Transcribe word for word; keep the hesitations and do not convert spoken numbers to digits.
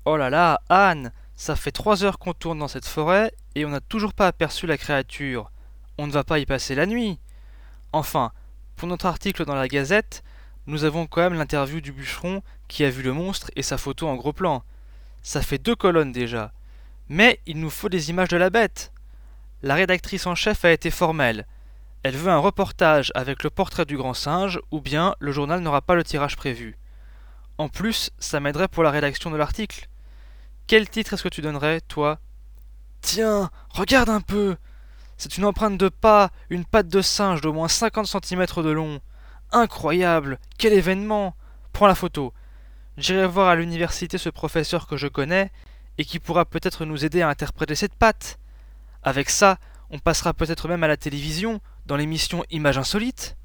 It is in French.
Oh là là, Anne, ça fait trois heures qu'on tourne dans cette forêt et on n'a toujours pas aperçu la créature. On ne va pas y passer la nuit. Enfin, pour notre article dans la Gazette, nous avons quand même l'interview du bûcheron qui a vu le monstre et sa photo en gros plan. Ça fait deux colonnes déjà. Mais il nous faut des images de la bête. La rédactrice en chef a été formelle. Elle veut un reportage avec le portrait du grand singe ou bien le journal n'aura pas le tirage prévu. En plus, ça m'aiderait pour la rédaction de l'article. Quel titre est-ce que tu donnerais, toi? Tiens, regarde un peu. C'est une empreinte de pas, une patte de singe d'au moins cinquante centimètres de long. Incroyable. Quel événement. Prends la photo. J'irai voir à l'université ce professeur que je connais et qui pourra peut-être nous aider à interpréter cette patte. Avec ça, on passera peut-être même à la télévision, dans l'émission Images insolites.